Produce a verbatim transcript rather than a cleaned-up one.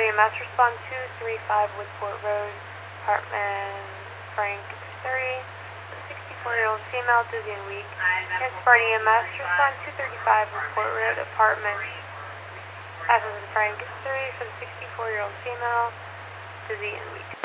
E M S respond two three five Woodport Road, apartment Frank thirty, sixty-four-year-old female, dizzy and weak. Transport E M S respond two thirty-five Woodport Road, apartment F as in Frank three for the sixty-four-year-old female, dizzy and weak.